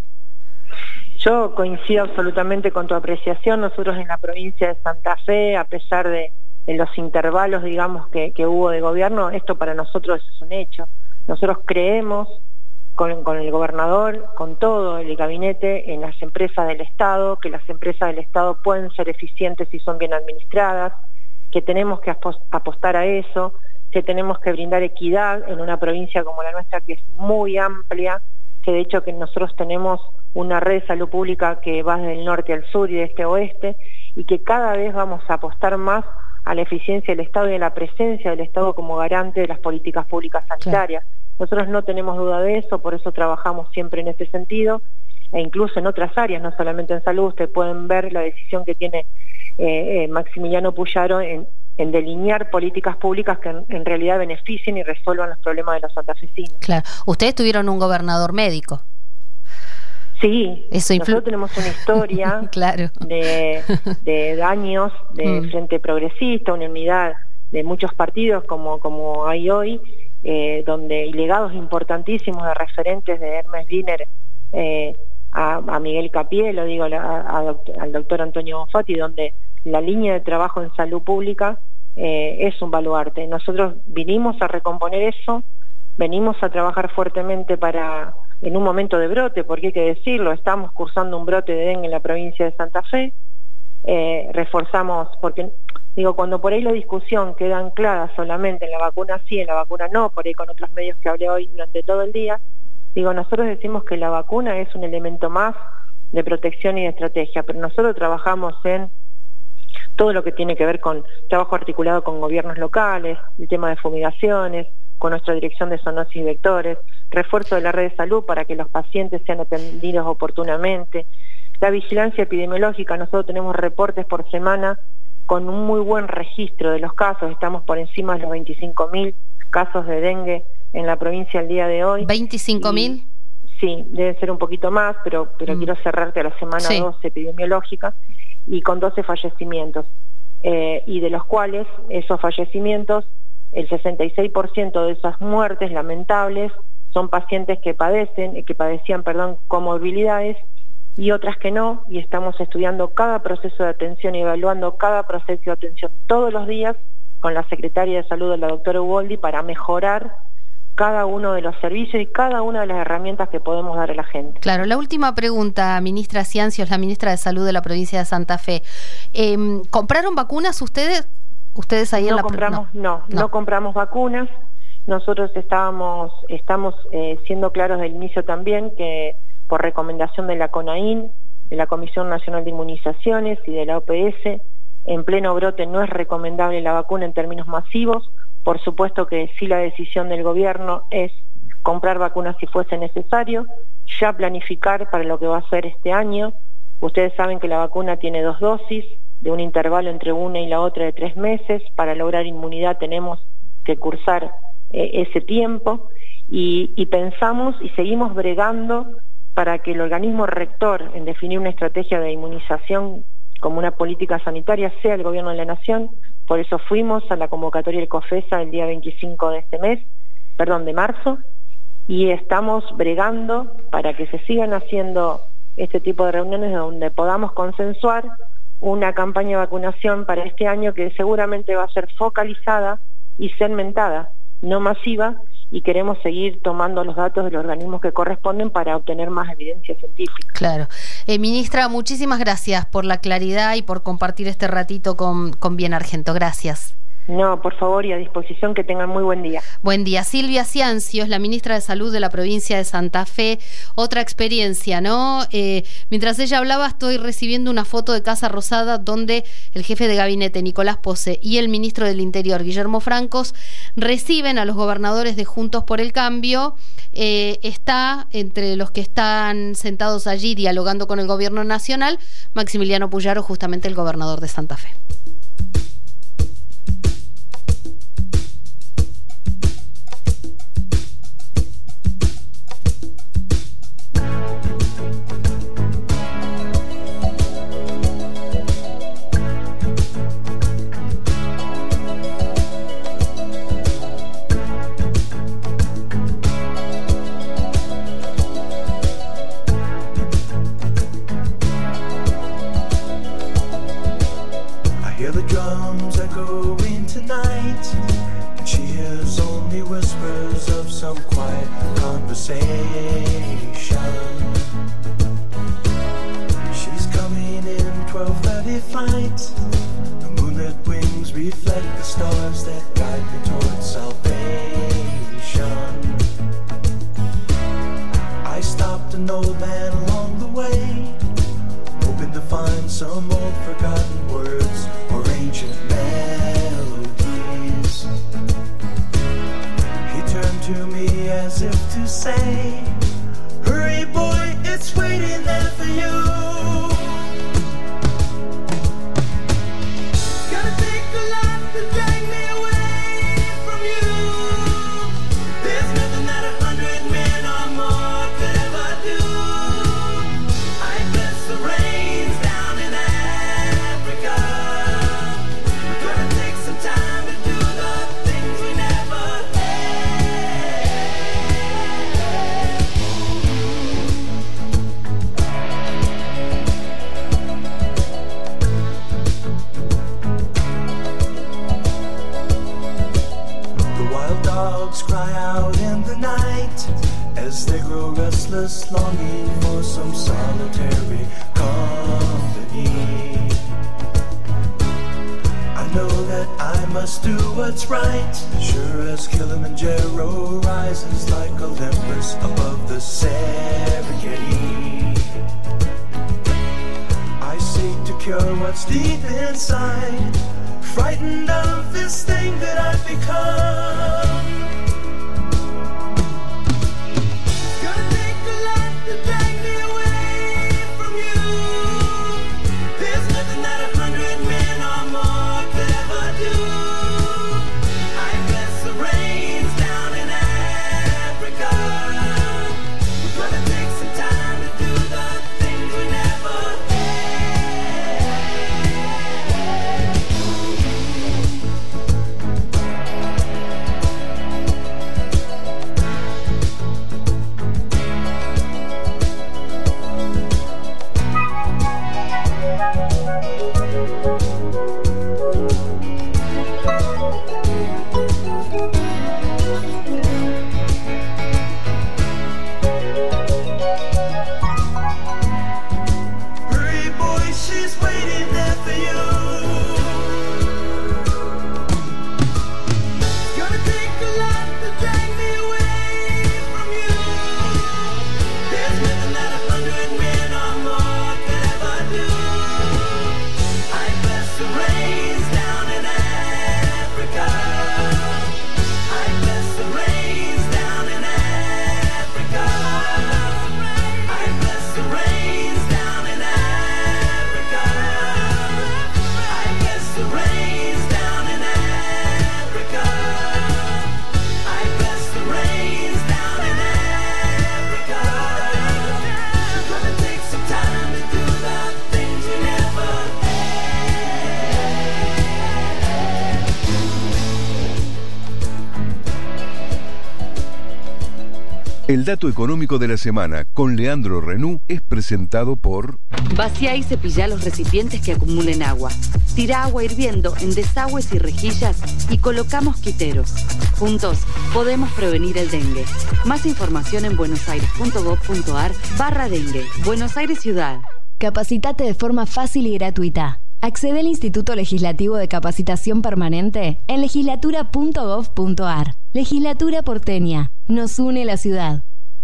Yo coincido absolutamente con tu apreciación. Nosotros en la provincia de Santa Fe, a pesar de, de los intervalos, digamos, que, que hubo de gobierno, esto para nosotros es un hecho. Nosotros creemos, con, con el gobernador, con todo el gabinete, en las empresas del Estado, que las empresas del Estado pueden ser eficientes si son bien administradas, que tenemos que apostar a eso, que tenemos que brindar equidad en una provincia como la nuestra, que es muy amplia, que de hecho que nosotros tenemos una red de salud pública que va desde el norte al sur y de este a oeste, y que cada vez vamos a apostar más a la eficiencia del Estado y a la presencia del Estado como garante de las políticas públicas sanitarias. Sí. Nosotros no tenemos duda de eso, por eso trabajamos siempre en ese sentido, e incluso en otras áreas, no solamente en salud. Ustedes pueden ver la decisión que tiene eh, eh, Maximiliano Puyaro en, en delinear políticas públicas que en, en realidad beneficien y resuelvan los problemas de los santafesinos. Claro. Ustedes tuvieron un gobernador médico. Sí, Eso nosotros tenemos una historia claro. de, de años de mm. Frente Progresista, una unidad de muchos partidos como, como hay hoy, eh, donde y legados importantísimos de referentes de Hermes Wiener eh, a, a Miguel Capié, lo digo a, a doctor, al doctor Antonio Bonfatti, donde la línea de trabajo en salud pública eh, es un baluarte. Nosotros vinimos a recomponer eso, venimos a trabajar fuertemente para... en un momento de brote, porque hay que decirlo, estamos cursando un brote de dengue en la provincia de Santa Fe, eh, reforzamos, porque Digo, cuando por ahí la discusión queda anclada solamente en la vacuna sí, en la vacuna no, por ahí con otros medios que hablé hoy durante todo el día, digo, nosotros decimos que la vacuna es un elemento más de protección y de estrategia, pero nosotros trabajamos en todo lo que tiene que ver con trabajo articulado con gobiernos locales, el tema de fumigaciones, con nuestra dirección de zoonosis y vectores, refuerzo de la red de salud para que los pacientes sean atendidos oportunamente, la vigilancia epidemiológica, nosotros tenemos reportes por semana con un muy buen registro de los casos, estamos por encima de los veinticinco mil casos de dengue en la provincia al día de hoy. ¿veinticinco mil? Sí, debe ser un poquito más, pero, pero mm. quiero cerrarte a la semana sí. doce epidemiológica, y con doce fallecimientos, eh, y de los cuales esos fallecimientos, el sesenta y seis por ciento de esas muertes lamentables son pacientes que padecen, que padecían, perdón, comorbilidades, y otras que no, y estamos estudiando cada proceso de atención y evaluando cada proceso de atención todos los días con la Secretaria de Salud, la doctora Uboldi, para mejorar cada uno de los servicios y cada una de las herramientas que podemos dar a la gente. Claro, la última pregunta, ministra Ciancios, la ministra de Salud de la provincia de Santa Fe. Eh, ¿Compraron vacunas ustedes? ¿Ustedes ahí no en la compramos, no, no, no, no compramos vacunas. Nosotros estábamos, estamos eh, siendo claros del inicio también que por recomendación de la CONAIN, de la Comisión Nacional de Inmunizaciones y de la O P S, en pleno brote no es recomendable la vacuna en términos masivos. Por supuesto que sí, la decisión del gobierno es comprar vacunas si fuese necesario, ya planificar para lo que va a ser este año. Ustedes saben que la vacuna tiene dos dosis, de un intervalo entre una y la otra de tres meses. Para lograr inmunidad tenemos que cursar eh, ese tiempo, y, y pensamos y seguimos bregando para que el organismo rector en definir una estrategia de inmunización como una política sanitaria sea el gobierno de la nación. Por eso fuimos a la convocatoria del COFESA el día veinticinco de este mes, perdón, de marzo, y estamos bregando para que se sigan haciendo este tipo de reuniones donde podamos consensuar una campaña de vacunación para este año que seguramente va a ser focalizada y segmentada, no masiva, y queremos seguir tomando los datos de los organismos que corresponden para obtener más evidencia científica. Claro. Eh, ministra, muchísimas gracias por la claridad y por compartir este ratito con, con Bien Argento. Gracias. No, por favor, y a disposición, que tengan muy buen día. Buen día. Silvia Ciancios, la ministra de Salud de la provincia de Santa Fe. Otra experiencia, ¿no? Eh, mientras ella hablaba, estoy recibiendo una foto de Casa Rosada donde el jefe de gabinete, Nicolás Pose, y el ministro del Interior, Guillermo Francos, reciben a los gobernadores de Juntos por el Cambio. Eh, está entre los que están sentados allí dialogando con el gobierno nacional, Maximiliano Puyaro, justamente el gobernador de Santa Fe. She's coming in twelve thirty flight. The moonlit wings reflect the stars that guide me towards salvation. I stopped an old man along the way, hoping to find some old forgotten words or ancient melodies. He turned to me as if to say, hurry boy, it's waiting there for you. Gotta take a lot to drag me away from you. There's nothing that a hundred men or more could ever do. I bless the rains down in Africa. Gonna take some time to do the things we never dogs cry out in the night as they grow restless, longing for some solitary company. I know that I must do what's right. Sure as Kilimanjaro rises like Olympus above the Serengeti. I seek to cure what's deep inside, frightened of this thing that I've become. Gonna take a lot to drag me away from you. There's nothing that a hundred men or more could ever do. I guess the rain's down in Africa. We're gonna take some time to do the things we never Hurry, boy, she's waiting there for you. Gonna take a lot to drag me away from you. There's nothing that a hundred men or more could ever do. I bless the rains down in Africa. I bless the rains down in Africa. I bless the rains down in Africa. I bless the rains down in Africa. I bless the rains down in Africa. We're gonna take some time to do the things we never El dato económico de la semana con Leandro Renú es presentado por Vacía y cepilla los recipientes que acumulen agua. Tira agua hirviendo en desagües y rejillas y coloca mosquiteros. Juntos podemos prevenir el dengue. Más información en buenosaires.gov.ar barra dengue. Buenos Aires Ciudad. Capacitate de forma fácil y gratuita. Accede al Instituto Legislativo de Capacitación Permanente en legislatura punto gov punto ar. Legislatura porteña. Nos une la ciudad.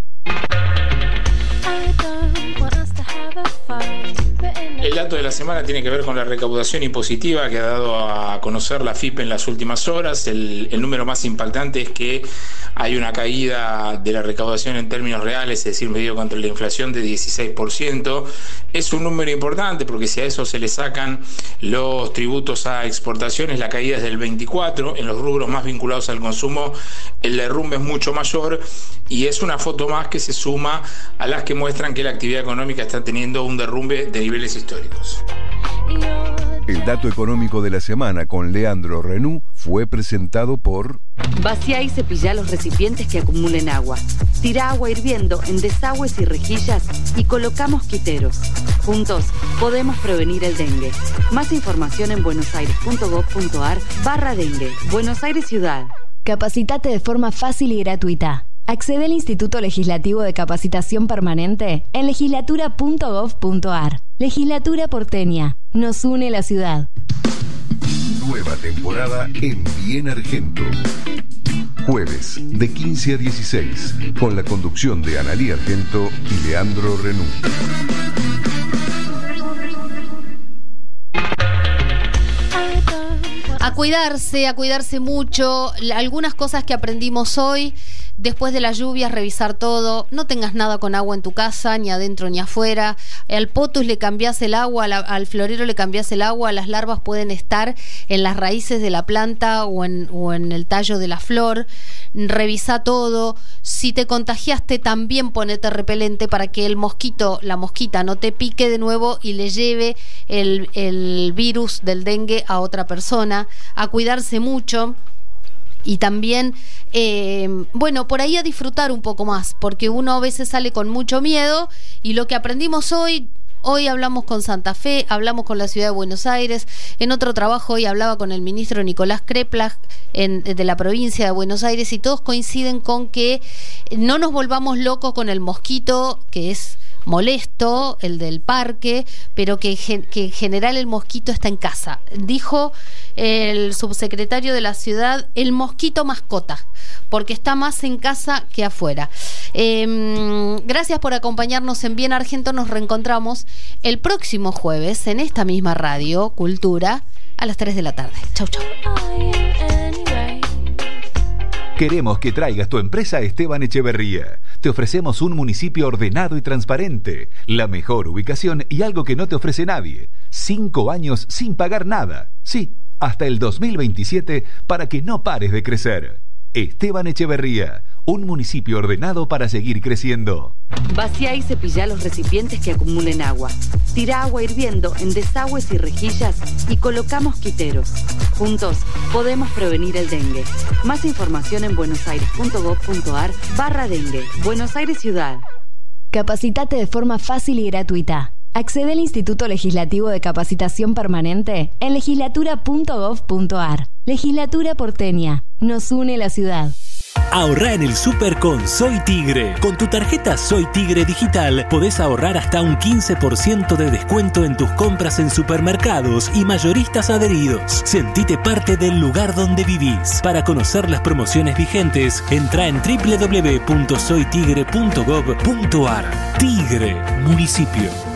El dato de la semana tiene que ver con la recaudación impositiva que ha dado a conocer la F I P en las últimas horas. El, el número más impactante es que hay una caída de la recaudación en términos reales, es decir, medido contra la inflación, de dieciséis por ciento. Es un número importante porque si a eso se le sacan los tributos a exportaciones, la caída es del veinticuatro por ciento. En los rubros más vinculados al consumo, el derrumbe es mucho mayor, y es una foto más que se suma a las que muestran que la actividad económica está teniendo un derrumbe de niveles históricos. El dato económico de la semana con Leandro Renú fue presentado por Vacía y cepilla los recipientes que acumulen agua. Tira agua hirviendo en desagües y rejillas y coloca mosquiteros. Juntos podemos prevenir el dengue. Más información en buenosaires.gov.ar barra dengue. Buenos Aires Ciudad. Capacitate de forma fácil y gratuita. Accede al Instituto Legislativo de Capacitación Permanente en legislatura punto gov punto ar. Legislatura porteña. Nos une la ciudad. Nueva temporada en Bien Argento. Jueves de quince a dieciséis, con la conducción de Analía Argento y Leandro Renú. A cuidarse, a cuidarse mucho. Algunas cosas que aprendimos hoy: después de las lluvias, revisar todo. No tengas nada con agua en tu casa, ni adentro ni afuera. Al potus le cambiás el agua, al florero le cambiás el agua. Las larvas pueden estar en las raíces de la planta o en, o en el tallo de la flor. Revisa todo. Si te contagiaste, también ponete repelente para que el mosquito, la mosquita, no te pique de nuevo y le lleve el, el virus del dengue a otra persona. A cuidarse mucho. Y también, eh, bueno, por ahí a disfrutar un poco más, porque uno a veces sale con mucho miedo, y lo que aprendimos hoy, hoy hablamos con Santa Fe, hablamos con la ciudad de Buenos Aires. En otro trabajo hoy hablaba con el ministro Nicolás Kreplach en, de la provincia de Buenos Aires, y todos coinciden con que no nos volvamos locos con el mosquito, que es molesto, el del parque, pero que, que en general el mosquito está en casa. Dijo el subsecretario de la ciudad, el mosquito mascota, porque está más en casa que afuera. Eh, gracias por acompañarnos en Bien Argento. Nos reencontramos el próximo jueves en esta misma radio, Cultura, a las tres de la tarde. Chau, chau. Queremos que traigas tu empresa a Esteban Echeverría. Te ofrecemos un municipio ordenado y transparente, la mejor ubicación y algo que no te ofrece nadie. Cinco años sin pagar nada. Sí, hasta el dos mil veintisiete para que no pares de crecer. Esteban Echeverría, un municipio ordenado para seguir creciendo. Vacía y cepilla los recipientes que acumulen agua. Tira agua hirviendo en desagües y rejillas y coloca mosquiteros. Juntos podemos prevenir el dengue. Más información en buenosaires.gov.ar barra dengue. Buenos Aires Ciudad. Capacitate de forma fácil y gratuita. Accede al Instituto Legislativo de Capacitación Permanente en legislatura punto gov punto ar. Legislatura porteña. Nos une la ciudad. Ahorrá en el súper con Soy Tigre. Con tu tarjeta Soy Tigre digital podés ahorrar hasta un quince por ciento de descuento en tus compras en supermercados y mayoristas adheridos. Sentite parte del lugar donde vivís. Para conocer las promociones vigentes, entra en doble u doble u doble u punto soy tigre punto gov punto ar. Tigre, municipio.